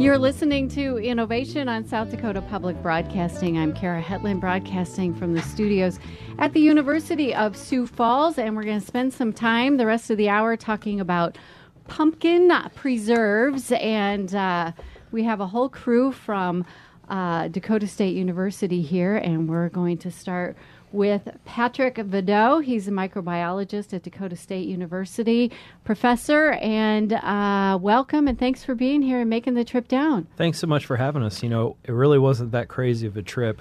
You're listening to Innovation on South Dakota Public Broadcasting. I'm Kara Hetland, broadcasting from the studios at the University of Sioux Falls, and we're going to spend some time the rest of the hour talking about pumpkin preserves, and we have a whole crew from Dakota State University here, and we're going to start with Patrick Vidoe. He's a microbiologist at Dakota State University, professor, and welcome, and thanks for being here and making the trip down. Thanks so much for having us. You know, it really wasn't that crazy of a trip.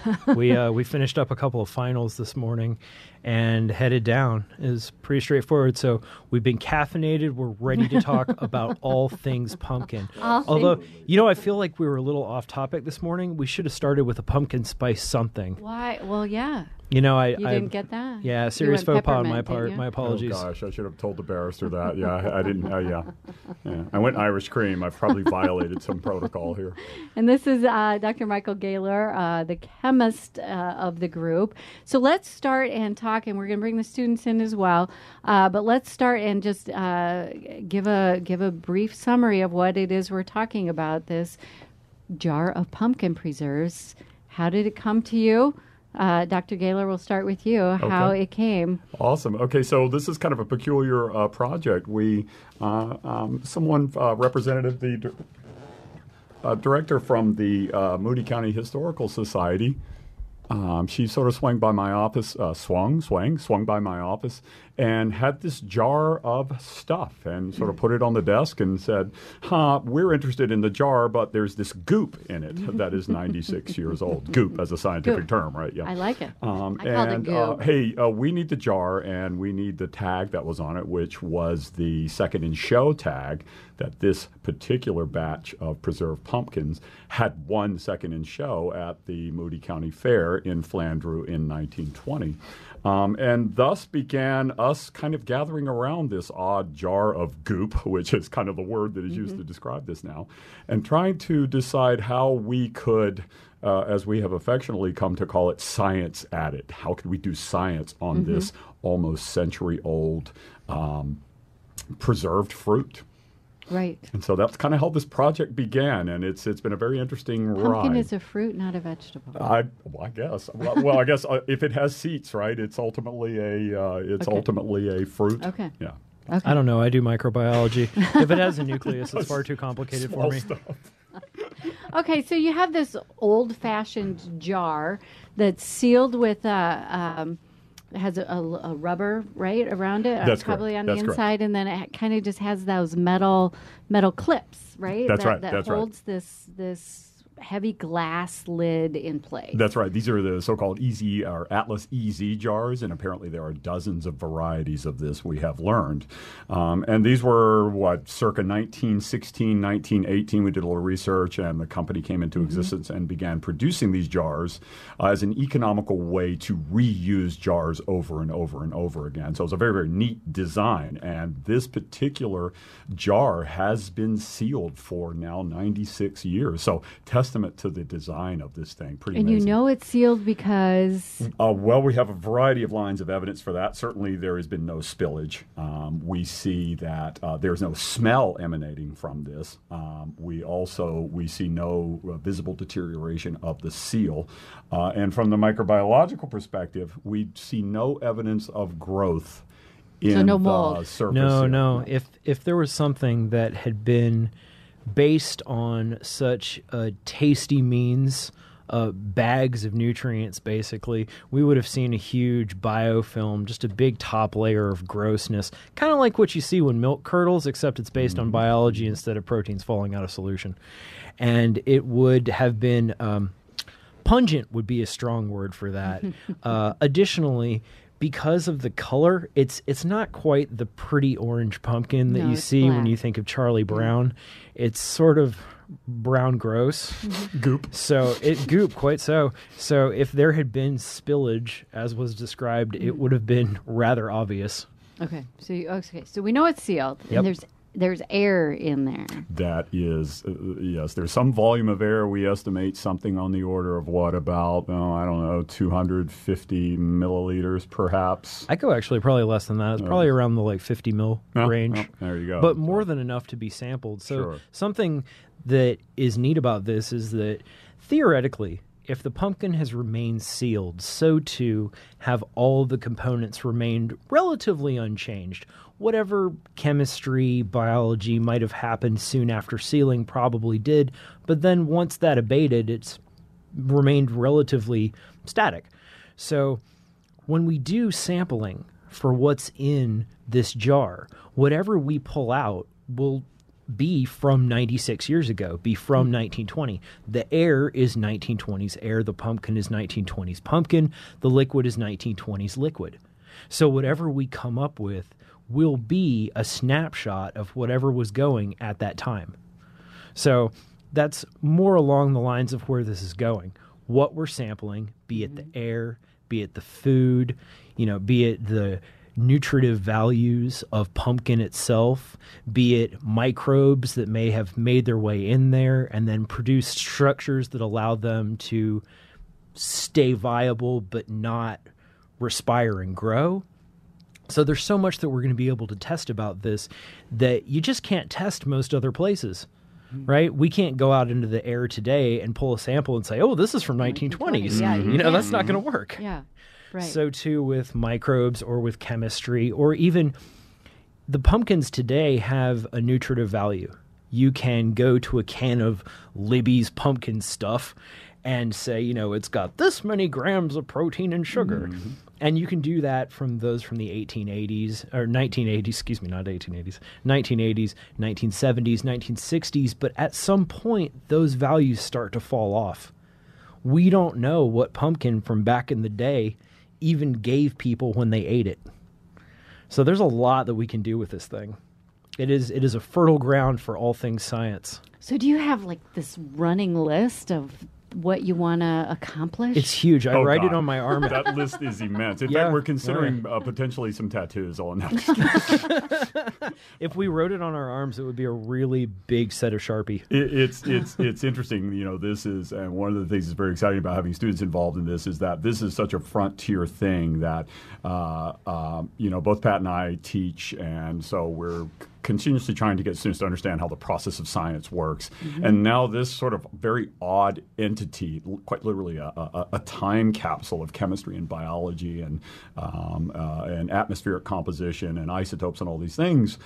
We finished up a couple of finals this morning and headed down. It was pretty straightforward. So we've been caffeinated. We're ready to talk about all things pumpkin. Although, you know, I feel like we were a little off topic this morning. We should have started with a pumpkin spice something. Why? Well, yeah. You know, I didn't get that? Yeah, serious faux pas on my part. My apologies. Oh, gosh, I should have told the barrister that. Yeah, I didn't. Yeah. I went Irish cream. I've probably violated some protocol here. And this is Dr. Michael Gaylor, the chemist of the group. So let's start and talk, and we're going to bring the students in as well. But let's start and just give a brief summary of what it is we're talking about, this jar of pumpkin preserves. How did it come to you? Dr. Gaylor, we'll start with you, how it came. Awesome. Okay, so this is kind of a peculiar project. We, someone, representative, the director from the Moody County Historical Society, she sort of swung by my office, swung by my office, and had this jar of stuff and sort of put it on the desk and said, we're interested in the jar, but there's this goop in it that is 96 years old. Goop as a scientific term, right? Yeah. I like it. I called it goop. Hey, we need the jar and we need the tag that was on it, which was the second in show tag that this particular batch of preserved pumpkins had won second in show at the Moody County Fair in Flandreau in 1920. And thus began us kind of gathering around this odd jar of goop, which is kind of the word that is used to describe this now, and trying to decide how we could, as we have affectionately come to call it, science at it. How could we do science on this almost century-old preserved fruit? Right. And so that's kind of how this project began, and it's been a very interesting ride. Pumpkin is a fruit, not a vegetable. I guess. Well, I guess if it has seeds, right, it's ultimately a fruit. Okay. Yeah. Okay. I don't know. I do microbiology. If it has a nucleus, it's far too complicated for me. Stuff. Okay, so you have this old-fashioned jar that's sealed with it has a rubber, right, around it? That's probably correct. on That's the inside, correct. and then it kind of just has those metal clips, right? That's right. That holds this heavy glass lid in place. That's right. These are the so-called EZ or Atlas EZ jars, and apparently there are dozens of varieties of this, we have learned. And these were, circa 1916, 1918. We did a little research, and the company came into existence and began producing these jars as an economical way to reuse jars over and over and over again. So it's a very, very neat design. And this particular jar has been sealed for now 96 years. So testament to the design of this thing. Pretty amazing. And you know it's sealed because? Well, we have a variety of lines of evidence for that. Certainly there has been no spillage. We see that there's no smell emanating from this. We see no visible deterioration of the seal. And from the microbiological perspective, we see no evidence of growth in no the mold. surface. No. If there was something that had been based on such a tasty means, bags of nutrients, basically, we would have seen a huge biofilm, just a big top layer of grossness, kind of like what you see when milk curdles, except it's based on biology instead of proteins falling out of solution. And it would have been pungent would be a strong word for that. Additionally, because of the color, it's not quite the pretty orange pumpkin that you see when you think of Charlie Brown. It's sort of brown gross. Goop. So quite so. So if there had been spillage, as was described, it would have been rather obvious. Okay. So we know it's sealed. Yep. And there's air in there. That is, yes, there's some volume of air. We estimate something on the order of what, about, I don't know, 250 milliliters perhaps. I go actually probably less than that. It's probably around the 50 mil range. There you go. But more than enough to be sampled. So something that is neat about this is that theoretically, if the pumpkin has remained sealed, so too have all the components remained relatively unchanged. Whatever chemistry, biology might have happened soon after sealing probably did, but then once that abated, it's remained relatively static. So when we do sampling for what's in this jar, whatever we pull out will be from 96 years ago, be from 1920. The air is 1920s air. The pumpkin is 1920s pumpkin. The liquid is 1920s liquid. So whatever we come up with will be a snapshot of whatever was going at that time. So that's more along the lines of where this is going. What we're sampling, be it the air, be it the food, be it the nutritive values of pumpkin itself, be it microbes that may have made their way in there and then produced structures that allow them to stay viable but not respire and grow. So there's so much that we're going to be able to test about this that you just can't test most other places. Right? We can't go out into the air today and pull a sample and say, oh, this is from 1920s. Yeah, that's not going to work. Yeah. Right. So too with microbes or with chemistry, or even the pumpkins today have a nutritive value. You can go to a can of Libby's pumpkin stuff and say, it's got this many grams of protein and sugar. Mm-hmm. And you can do that from those from the 1880s, or 1980s, excuse me, not 1880s, 1980s, 1970s, 1960s. But at some point, those values start to fall off. We don't know what pumpkin from back in the day even gave people when they ate it. So there's a lot that we can do with this thing. It is a fertile ground for all things science. So do you have this running list of what you want to accomplish? It's huge. I write it on my arm. That list is immense. In fact, we're considering potentially some tattoos on that. If we wrote it on our arms, it would be a really big set of Sharpie. It's interesting. This is, and one of the things that's very exciting about having students involved in this is that this is such a frontier thing that both Pat and I teach, and so we're continuously trying to get students to understand how the process of science works. Mm-hmm. And now this sort of very odd entity, quite literally a time capsule of chemistry and biology and atmospheric composition and isotopes and all these things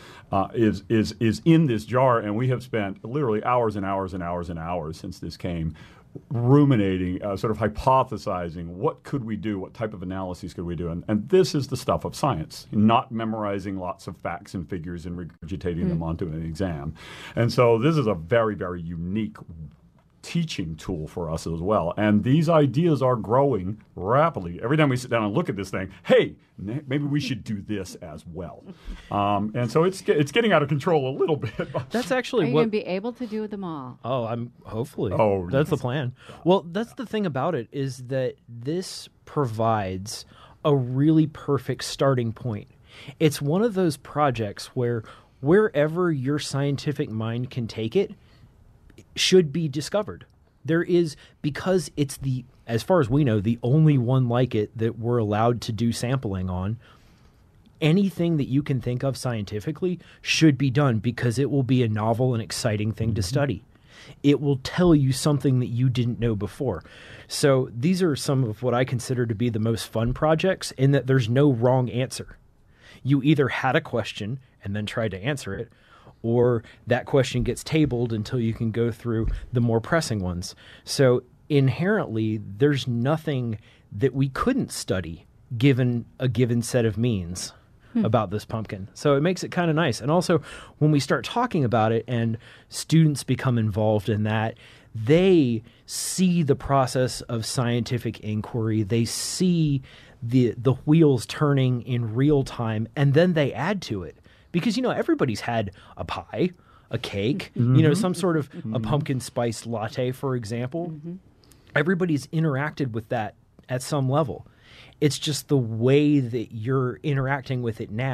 is in this jar. And we have spent literally hours and hours and hours and hours since this came ruminating, sort of hypothesizing, what could we do? What type of analyses could we do? And this is the stuff of science, not memorizing lots of facts and figures and regurgitating them onto an exam. And so this is a very, very unique teaching tool for us as well. And these ideas are growing rapidly. Every time we sit down and look at this thing, hey, maybe we should do this as well. And so it's getting out of control a little bit. That's actually Are you going to be able to do them all? Oh, I'm hopefully. Oh, that's the plan. Well, that's the thing about it is that this provides a really perfect starting point. It's one of those projects where wherever your scientific mind can take it, should be discovered. There is, because it's as far as we know, the only one like it that we're allowed to do sampling on, anything that you can think of scientifically should be done because it will be a novel and exciting thing to study. It will tell you something that you didn't know before. So these are some of what I consider to be the most fun projects in that there's no wrong answer. You either had a question and then tried to answer it, or that question gets tabled until you can go through the more pressing ones. So inherently, there's nothing that we couldn't study given a given set of means about this pumpkin. So it makes it kind of nice. And also, when we start talking about it and students become involved in that, they see the process of scientific inquiry. They see the wheels turning in real time, and then they add to it. Because, everybody's had a pie, a cake, some sort of a pumpkin spice latte, for example. Mm-hmm. Everybody's interacted with that at some level. It's just the way that you're interacting with it now.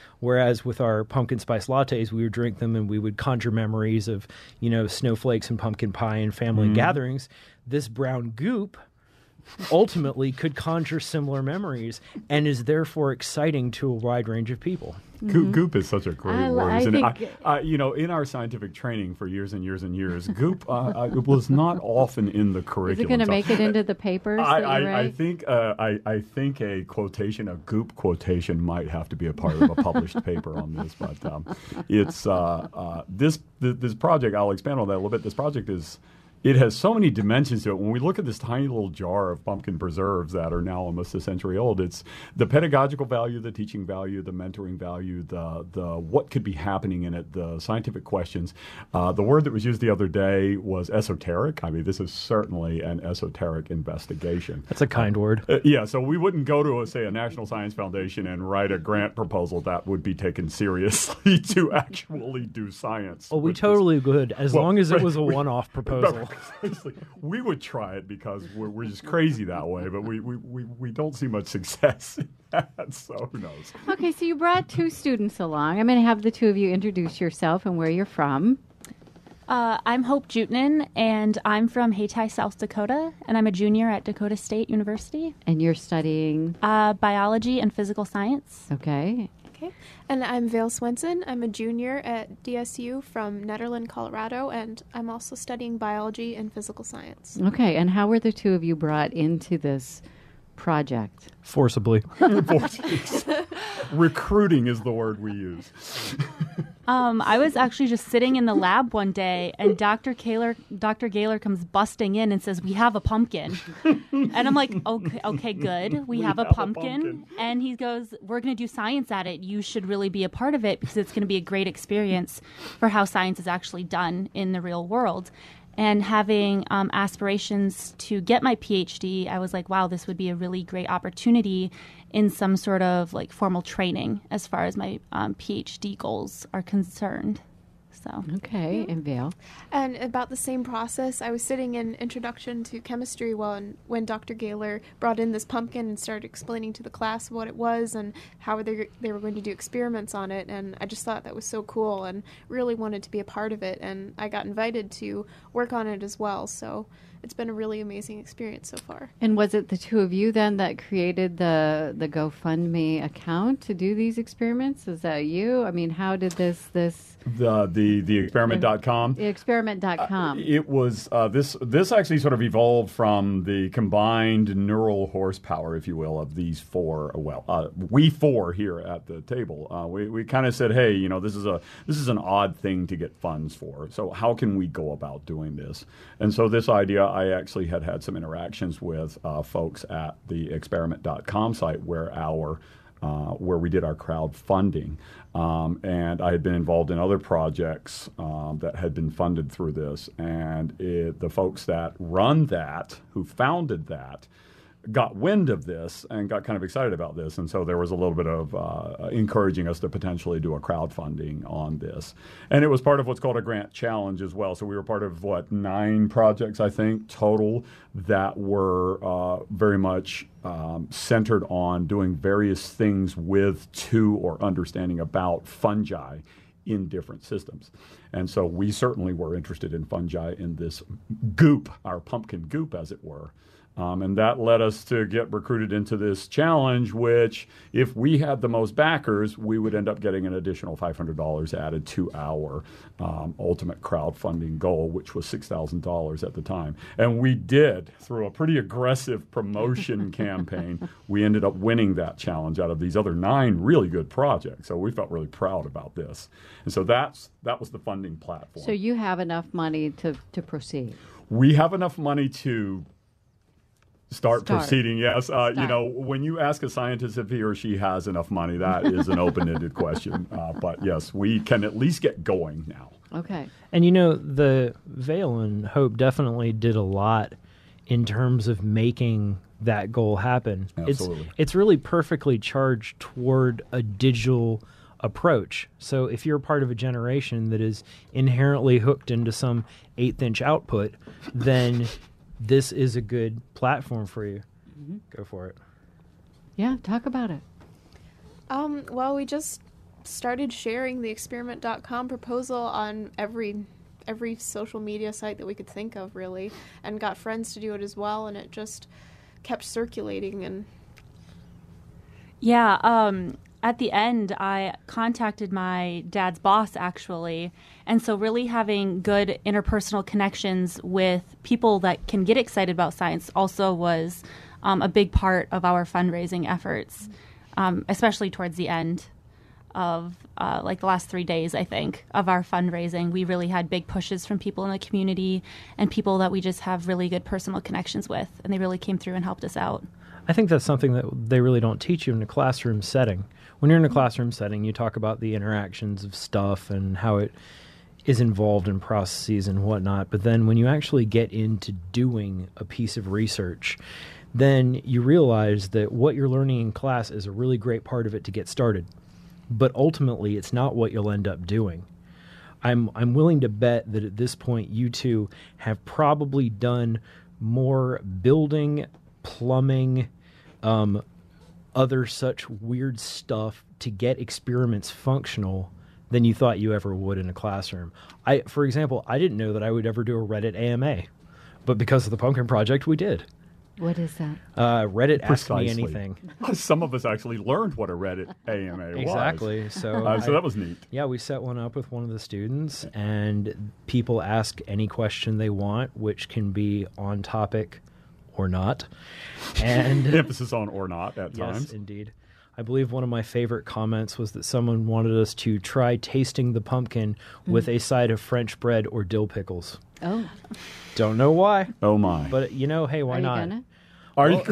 Whereas with our pumpkin spice lattes, we would drink them and we would conjure memories of, snowflakes and pumpkin pie and family gatherings. This brown goop ultimately could conjure similar memories and is therefore exciting to a wide range of people. Goop is such a great word, isn't think, it? In our scientific training for years and years and years, goop it was not often in the curriculum. Is it going to make it into the papers? I think a quotation, a goop quotation, might have to be a part of a published paper on this. But it's this project. I'll expand on that a little bit. This project it has so many dimensions to it. When we look at this tiny little jar of pumpkin preserves that are now almost a century old, it's the pedagogical value, the teaching value, the mentoring value, the what could be happening in it, the scientific questions. The word that was used the other day was esoteric. I mean, this is certainly an esoteric investigation. That's a kind word. Yeah, so we wouldn't go to, say, a National Science Foundation and write a grant proposal that would be taken seriously to actually do science. Oh, we totally would, as long as it was a one-off proposal. We would try it because we're just crazy that way, but we don't see much success in that, so who knows. Okay, so you brought 2 students along. I'm going to have the 2 of you introduce yourself and where you're from. I'm Hope Jutnan, and I'm from Hayti, South Dakota, and I'm a junior at Dakota State University. And you're studying? Biology and physical science. Okay. And I'm Vale Swenson. I'm a junior at DSU from Nederland, Colorado, and I'm also studying biology and physical science. Okay, and how were the 2 of you brought into this project? Forcibly. Recruiting is the word we use. I was actually just sitting in the lab one day, and Dr. Gaylor comes busting in and says, "We have a pumpkin." And I'm like, okay, good. We have a pumpkin. And he goes, "We're going to do science at it. You should really be a part of it because it's going to be a great experience for how science is actually done in the real world." And having aspirations to get my PhD, I was like, wow, this would be a really great opportunity in some sort of like formal training as far as my PhD goals are concerned. So okay, and Vale? And about the same process, I was sitting in Introduction to Chemistry when Dr. Gaylor brought in this pumpkin and started explaining to the class what it was and how they were going to do experiments on it. And I just thought that was so cool and really wanted to be a part of it. And I got invited to work on it as well. So it's been a really amazing experience so far. And was it the 2 of you then that created the GoFundMe account to do these experiments? Is that you? I mean, how did this the experiment.com? The experiment.com. It was this actually sort of evolved from the combined neural horsepower, if you will, of these 4. We 4 here at the table. We kind of said, hey, this is an odd thing to get funds for. So how can we go about doing this? And so this idea, I actually had some interactions with folks at the experiment.com site where we did our crowdfunding. And I had been involved in other projects that had been funded through this. And the folks that run that, who founded that, got wind of this and got kind of excited about this. And so there was a little bit of encouraging us to potentially do a crowdfunding on this. And it was part of what's called a grant challenge as well. So we were part of, 9 projects, I think, total that were very much centered on doing various things with to or understanding about fungi in different systems. And so we certainly were interested in fungi in this goop, our pumpkin goop, as it were. And that led us to get recruited into this challenge, which if we had the most backers, we would end up getting an additional $500 added to our ultimate crowdfunding goal, which was $6,000 at the time. And we did, through a pretty aggressive promotion campaign, we ended up winning that challenge out of these other 9 really good projects. So we felt really proud about this. And so that was the funding platform. So you have enough money to proceed? We have enough money to Start proceeding, yes. When you ask a scientist if he or she has enough money, that is an open-ended question. But yes, we can at least get going now. Okay. And the Vale and Hope definitely did a lot in terms of making that goal happen. Absolutely. It's really perfectly charged toward a digital approach. So if you're part of a generation that is inherently hooked into some 1/8-inch output, then this is a good platform for you. Mm-hmm. Go for it. Yeah, talk about it. Well, we just started sharing the experiment.com proposal on every social media site that we could think of, really, and got friends to do it as well, and it just kept circulating. And at the end, I contacted my dad's boss, actually, and so really having good interpersonal connections with people that can get excited about science also was a big part of our fundraising efforts, especially towards the end of the last 3 days, I think, of our fundraising. We really had big pushes from people in the community and people that we just have really good personal connections with, and they really came through and helped us out. I think that's something that they really don't teach you in a classroom setting. When you're in a classroom setting, you talk about the interactions of stuff and how it is involved in processes and whatnot. But then when you actually get into doing a piece of research, then you realize that what you're learning in class is a really great part of it to get started. But ultimately, it's not what you'll end up doing. I'm willing to bet that at this point, you two have probably done more building, plumbing, other such weird stuff to get experiments functional than you thought you ever would in a classroom. For example, I didn't know that I would ever do a Reddit AMA, but because of the Pumpkin Project, we did. What is that? Reddit Ask Me Precisely. Anything. Some of us actually learned what a Reddit AMA was. Exactly. So, So that was neat. Yeah, we set one up with one of the students, and people ask any question they want, which can be on topic or not. And Emphasis on or not at yes, times. indeed. I believe one of my favorite comments was that someone wanted us to try tasting the pumpkin with a side of French bread or dill pickles. Oh, Don't know why, Oh my. but hey, why are you not? gonna? Are you?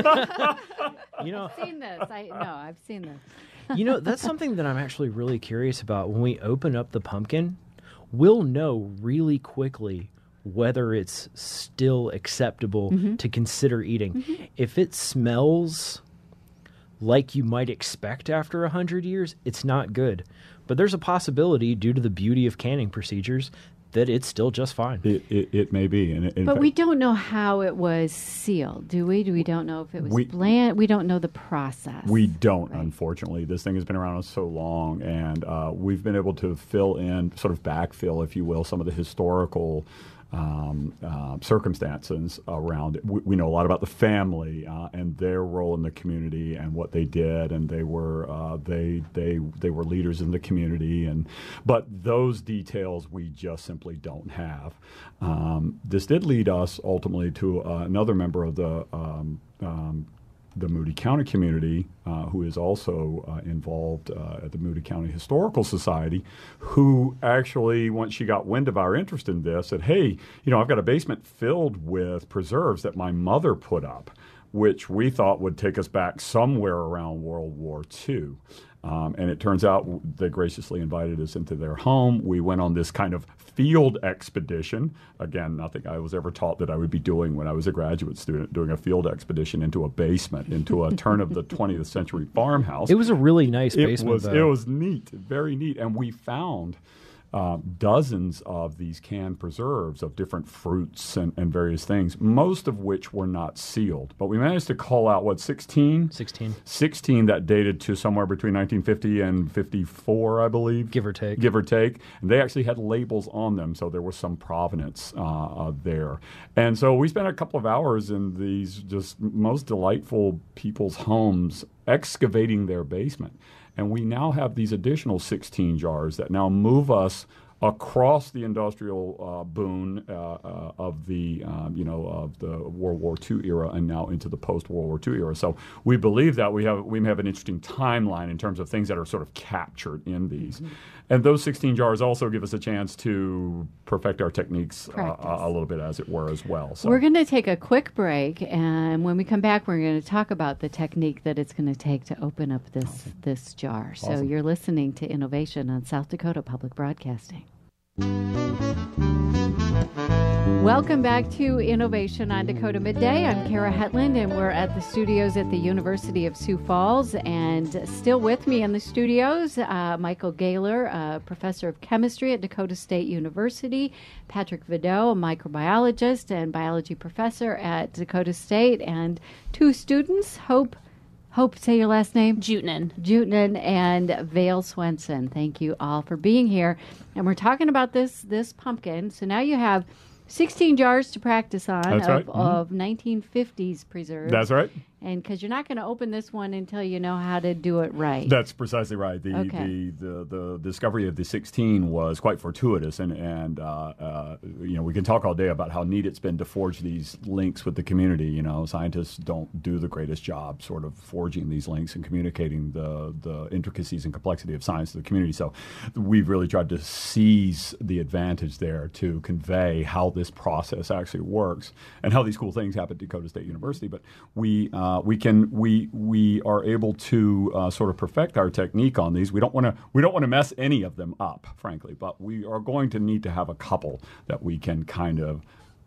You Seen this? I've seen this. know, that's something that I'm actually really curious about. When we open up the pumpkin, we'll know really quickly whether it's still acceptable to consider eating. If it smells like you might expect after 100 years, it's not good. But there's a possibility, due to the beauty of canning procedures, that it's still just fine. It may be. And in But fact, we don't know how it was sealed, do we? We don't know if it was bland. We don't know the process. We don't, unfortunately. This thing has been around so long, and we've been able to fill in, sort of backfill, if you will, some of the historical circumstances around it. We know a lot about the family and their role in the community and what they did, and they were leaders in the community. But those details we just simply don't have. This did lead us ultimately to another member of the Moody County community, who is also involved at the Moody County Historical Society, who actually, once she got wind of our interest in this, said, hey, I've got a basement filled with preserves that my mother put up, which we thought would take us back somewhere around World War II. And it turns out they graciously invited us into their home. We went on this kind of field expedition. Again, nothing I was ever taught that I would be doing when I was a graduate student, doing a field expedition into a basement, into a turn of the 20th century farmhouse. It was a really nice basement, It was neat, very neat. And we found dozens of these canned preserves of different fruits and various things, most of which were not sealed. But we managed to call out, 16? 16. 16 that dated to somewhere between 1950 and 54, I believe. Give or take. Give or take. And they actually had labels on them, so there was some provenance there. And so we spent a couple of hours in these just most delightful people's homes excavating their basement. And we now have these additional 16 jars that now move us across the industrial boom of the World War II era and now into the post-World War II era. So we believe that we have an interesting timeline in terms of things that are sort of captured in these. Mm-hmm. And those 16 jars also give us a chance to perfect our techniques a little bit, as it were, as well. So we're going to take a quick break, and when we come back, we're going to talk about the technique that it's going to take to open up this jar. So Awesome. You're listening to Innovation on South Dakota Public Broadcasting. Welcome back to Innovation on Dakota Midday. I'm Kara Hetland, and we're at the studios at the University of Sioux Falls. And still with me in the studios, Michael Gaylor, professor of chemistry at Dakota State University, Patrick Vidot, a microbiologist and biology professor at Dakota State, and two students, Hope Hope, say your last name. Jutnan, and Vale Swenson. Thank you all for being here. And we're talking about this pumpkin. So now you have 16 jars to practice on of 1950s preserves. That's right. And because you're not going to open this one until you know how to do it right. That's precisely right. The discovery of the 16 was quite fortuitous, and we can talk all day about how neat it's been to forge these links with the community. Scientists don't do the greatest job sort of forging these links and communicating the intricacies and complexity of science to the community. So we've really tried to seize the advantage there to convey how this process actually works and how these cool things happen at Dakota State University. But we are able to sort of perfect our technique on these. We don't want to mess any of them up, frankly, but we are going to need to have a couple that we can kind of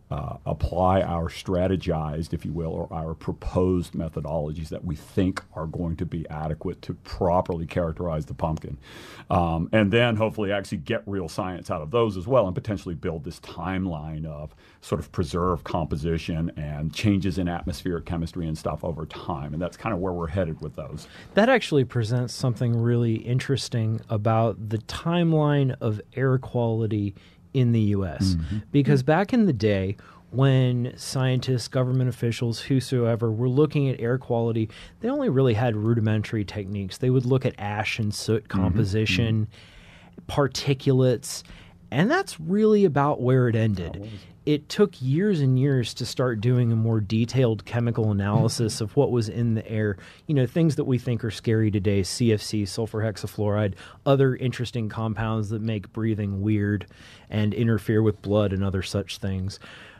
apply our strategized, if you will, or our proposed methodologies that we think are going to be adequate to properly characterize the pumpkin. And then hopefully actually get real science out of those as well and potentially build this timeline of sort of preserved composition and changes in atmospheric chemistry and stuff over time. And that's kind of where we're headed with those. That actually presents something really interesting about the timeline of air quality in the U.S. Because back in the day, when scientists, government officials, whosoever were looking at air quality, they only really had rudimentary techniques. They would look at ash and soot composition, particulates, and that's really about where it ended. It took years and years to start doing a more detailed chemical analysis of what was in the air. Things that we think are scary today, CFC, sulfur hexafluoride, other interesting compounds that make breathing weird and interfere with blood and other such things.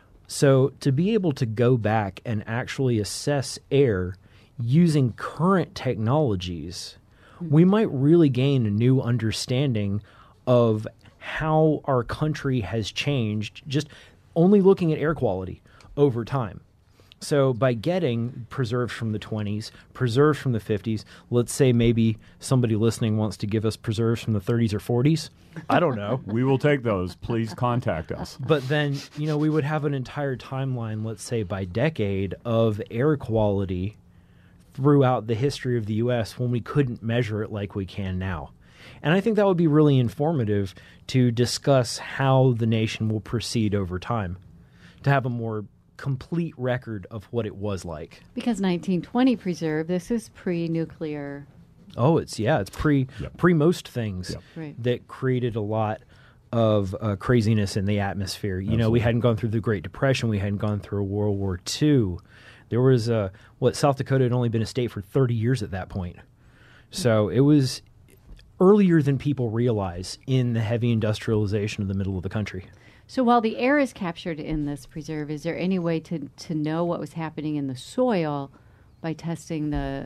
So to be able to go back and actually assess air using current technologies, we might really gain a new understanding of how our country has changed just only looking at air quality over time. So by getting preserved from the 20s, preserved from the 50s, let's say maybe somebody listening wants to give us preserves from the 30s or 40s. I don't know. We will take those. Please contact us. But then, we would have an entire timeline, let's say by decade, of air quality throughout the history of the U.S. when we couldn't measure it like we can now. And I think that would be really informative to discuss how the nation will proceed over time, to have a more complete record of what it was like. Because 1920 preserve, this is pre-nuclear. Oh, it's pre most things that created a lot of craziness in the atmosphere. We hadn't gone through the Great Depression. We hadn't gone through World War II. There was South Dakota had only been a state for 30 years at that point. So it was earlier than people realize in the heavy industrialization of the middle of the country. So while the air is captured in this preserve, is there any way to know what was happening in the soil by testing the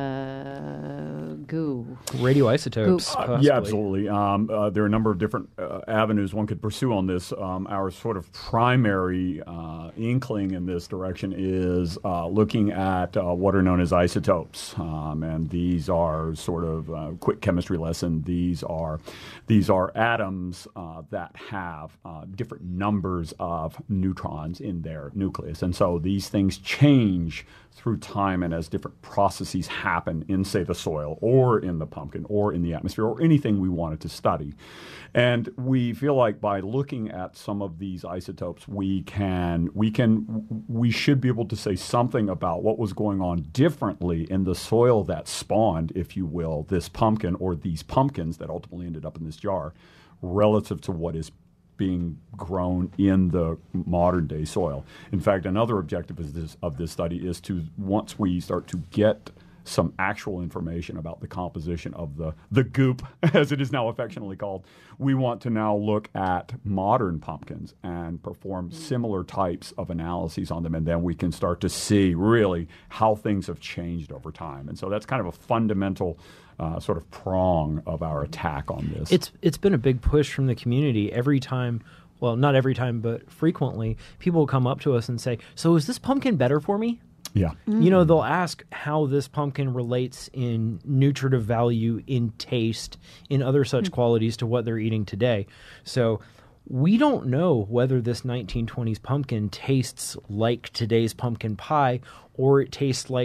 goo? Radioisotopes. Yeah, absolutely. There are a number of different avenues one could pursue on this. Our sort of primary inkling in this direction is looking at what are known as isotopes, and these are sort of quick chemistry lesson. These are atoms that have different numbers of neutrons in their nucleus, and so these things change through time and as different processes happen in, say, the soil or in the pumpkin or in the atmosphere or anything we wanted to study. And we feel like by looking at some of these isotopes, we should be able to say something about what was going on differently in the soil that spawned, if you will, this pumpkin or these pumpkins that ultimately ended up in this jar relative to what is being grown in the modern day soil. In fact, another objective of this study is to, once we start to get some actual information about the composition of the goop, as it is now affectionately called, we want to now look at modern pumpkins and perform similar types of analyses on them, and then we can start to see really how things have changed over time. And so that's kind of a fundamental sort of prong of our attack on this. It's been a big push from the community. Every time, well, not every time, but frequently, people will come up to us and say, "So is this pumpkin better for me?" Yeah. They'll ask how this pumpkin relates in nutritive value, in taste, in other such qualities to what they're eating today. So we don't know whether this 1920s pumpkin tastes like today's pumpkin pie or it tastes like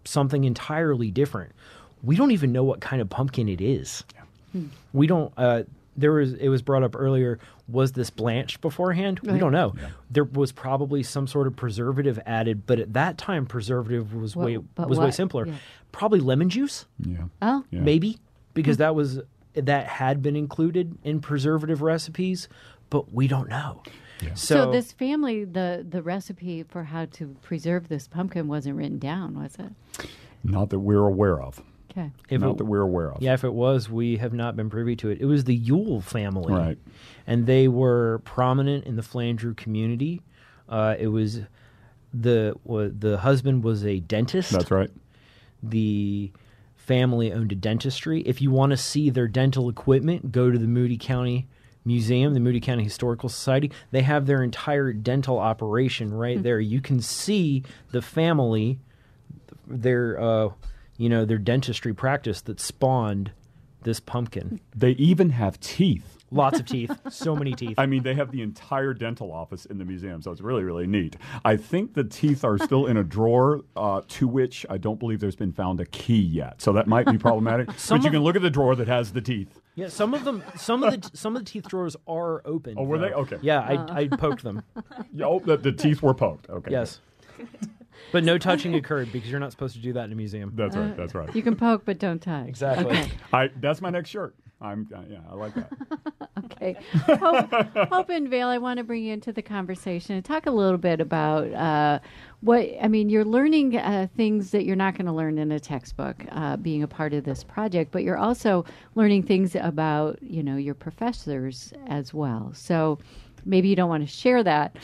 something entirely different. We don't even know what kind of pumpkin it is. We don't. It was brought up earlier. Was this blanched beforehand? We don't know. Yeah. There was probably some sort of preservative added, but at that time, preservative was way simpler. Yeah. Probably lemon juice. Yeah. Oh, yeah. Maybe because that had been included in preservative recipes, but we don't know. Yeah. So this family, the recipe for how to preserve this pumpkin wasn't written down, was it? Not that we're aware of. Okay. Not that we're aware of. Yeah, if it was, we have not been privy to it. It was the Yule family. Right. And they were prominent in the Flandreau community. It was the husband was a dentist. That's right. The family owned a dentistry. If you want to see their dental equipment, go to the Moody County Museum, the Moody County Historical Society. They have their entire dental operation right there. You can see the family, their dentistry practice that spawned this pumpkin. They even have teeth. Lots of teeth. So many teeth. I mean, they have the entire dental office in the museum, so it's really, really neat. I think the teeth are still in a drawer to which I don't believe there's been found a key yet. So that might be problematic. But you can look at the drawer that has the teeth. Yeah, some of the teeth drawers are open. Oh, were they? Okay. Yeah, I poked them. Oh, the teeth were poked. Okay. Yes. But no touching occurred because you're not supposed to do that in a museum. That's right. That's right. You can poke, but don't touch. Exactly. Okay. That's my next shirt. I like that. Okay. Hope and Vale, I want to bring you into the conversation and talk a little bit about you're learning things that you're not going to learn in a textbook, being a part of this project, but you're also learning things about, your professors as well. So maybe you don't want to share that.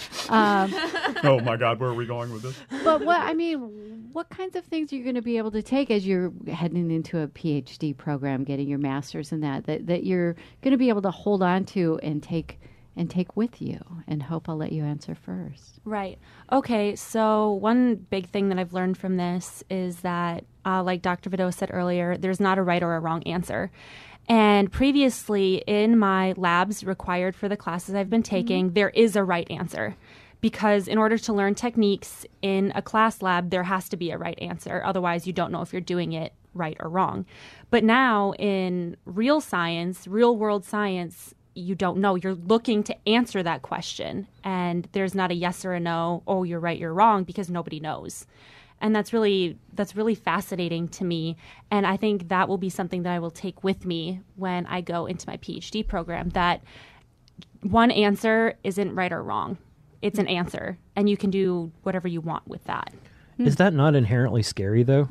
Oh my God, where are we going with this? But what kinds of things are you going to be able to take as you're heading into a PhD program, getting your master's in that you're going to be able to hold on to and take with you? And Hope, I'll let you answer first. Right. Okay. So one big thing that I've learned from this is that, like Dr. Vito said earlier, there's not a right or a wrong answer. And previously in my labs required for the classes I've been taking, there is a right answer. Because in order to learn techniques in a class lab, there has to be a right answer. Otherwise, you don't know if you're doing it right or wrong. But now in real science, real world science, you don't know. You're looking to answer that question. And there's not a yes or a no, oh, you're right, you're wrong, because nobody knows. And that's really fascinating to me. And I think that will be something that I will take with me when I go into my PhD program, that one answer isn't right or wrong. It's an answer, and you can do whatever you want with that. Is that not inherently scary, though?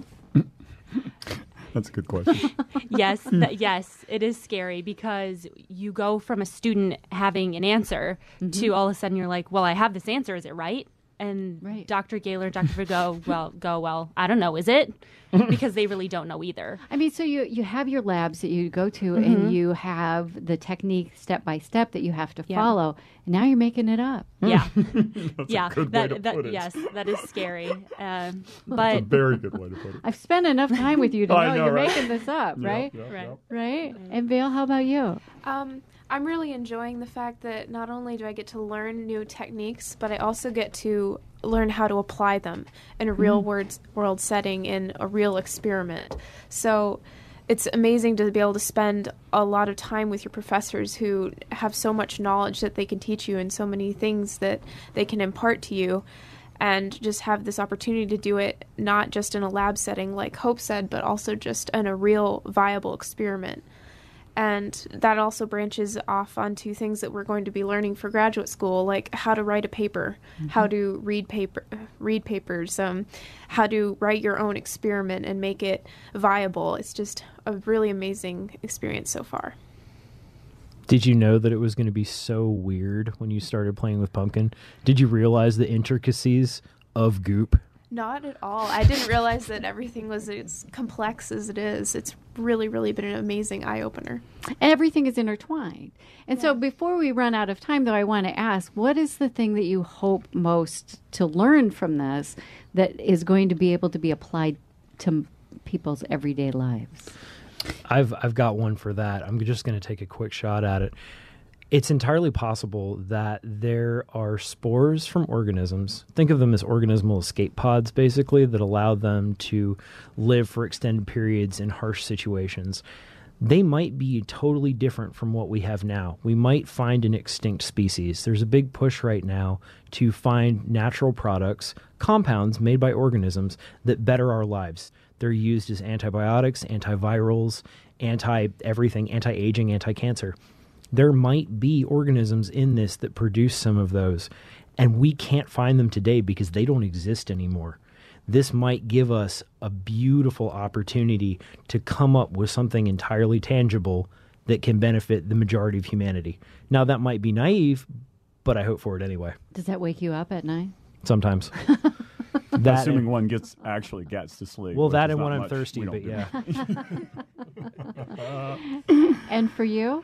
That's a good question. Yes, yes, it is scary because you go from a student having an answer to all of a sudden you're like, well, I have this answer. Is it right? And right. Dr. Gaylor, Dr. Vigo, well, I don't know, is it? Because they really don't know either. I mean, so you have your labs that you go to and you have the technique step by step that you have to follow. And now you're making it up. Yeah. That's a good way to put it. Yes, that is scary. That's a very good way to put it. I've spent enough time with you to know you're right? making this up, right? Yep. Right? And Vale, how about you? I'm really enjoying the fact that not only do I get to learn new techniques, but I also get to learn how to apply them in a real world setting, in a real experiment. So it's amazing to be able to spend a lot of time with your professors who have so much knowledge that they can teach you and so many things that they can impart to you, and just have this opportunity to do it not just in a lab setting like Hope said, but also just in a real viable experiment. And that also branches off onto things that we're going to be learning for graduate school, like how to write a paper, how to read papers, how to write your own experiment and make it viable. It's just a really amazing experience so far. Did you know that it was going to be so weird when you started playing with pumpkin? Did you realize the intricacies of goop? Not at all. I didn't realize that everything was as complex as it is. It's really, really been an amazing eye-opener. Everything is intertwined. And so before we run out of time, though, I want to ask, what is the thing that you hope most to learn from this that is going to be able to be applied to people's everyday lives? I've got one for that. I'm just going to take a quick shot at it. It's entirely possible that there are spores from organisms. Think of them as organismal escape pods, basically, that allow them to live for extended periods in harsh situations. They might be totally different from what we have now. We might find an extinct species. There's a big push right now to find natural products, compounds made by organisms that better our lives. They're used as antibiotics, antivirals, anti-everything, anti-aging, anti-cancer. There might be organisms in this that produce some of those, and we can't find them today because they don't exist anymore. This might give us a beautiful opportunity to come up with something entirely tangible that can benefit the majority of humanity. Now, that might be naive, but I hope for it anyway. Does that wake you up at night? Sometimes. Assuming one actually gets to sleep. Well, that and when I'm thirsty, but yeah. And for you?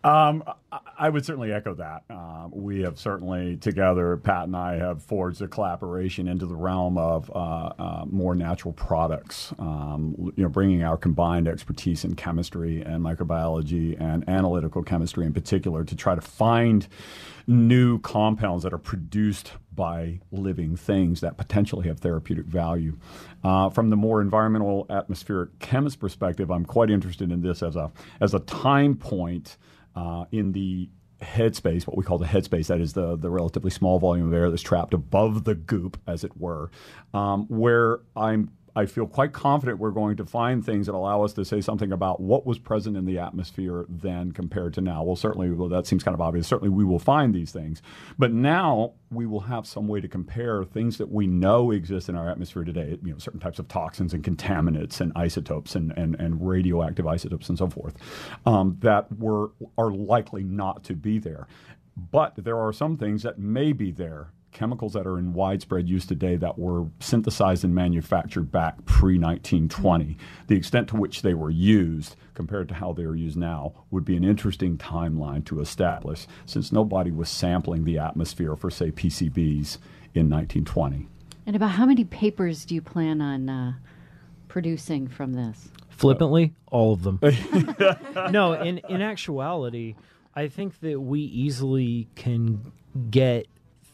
I would certainly echo that. We have certainly together, Pat and I have forged a collaboration into the realm of more natural products. Bringing our combined expertise in chemistry and microbiology and analytical chemistry in particular to try to find new compounds that are produced by living things that potentially have therapeutic value. From the more environmental atmospheric chemist perspective, I'm quite interested in this as a time point in the headspace, what we call the headspace, that is the relatively small volume of air that's trapped above the goop, as it were, where I feel quite confident we're going to find things that allow us to say something about what was present in the atmosphere then compared to now. Well, certainly, that seems kind of obvious. Certainly, we will find these things. But now we will have some way to compare things that we know exist in our atmosphere today, certain types of toxins and contaminants and isotopes and radioactive isotopes and so forth, that are likely not to be there. But there are some things that may be there. Chemicals that are in widespread use today that were synthesized and manufactured back pre-1920. The extent to which they were used compared to how they are used now would be an interesting timeline to establish, since nobody was sampling the atmosphere for, say, PCBs in 1920. And about how many papers do you plan on producing from this? Flippantly, all of them. No, in actuality, I think that we easily can get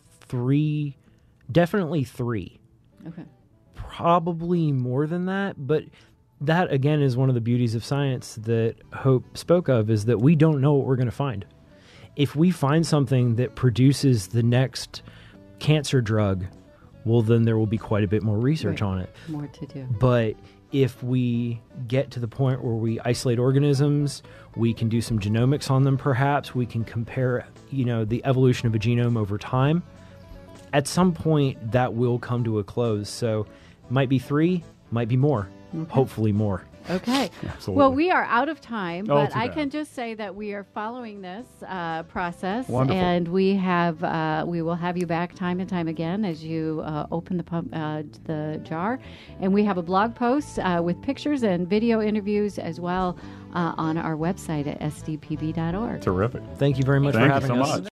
definitely three. Okay. Probably more than that, but that, again, is one of the beauties of science that Hope spoke of, is that we don't know what we're going to find. If we find something that produces the next cancer drug, well, then there will be quite a bit more research on it. More to do. But if we get to the point where we isolate organisms, we can do some genomics on them perhaps, we can compare, the evolution of a genome over time. At some point, that will come to a close. So might be three, might be more, hopefully more. Okay. Absolutely. Well, we are out of time, but too I bad. can just say that we are following this process, Wonderful. and we will have you back time and time again as you open the jar, and we have a blog post with pictures and video interviews as well on our website at sdpb.org. Terrific. Thank you very much for Thank you having so us. much.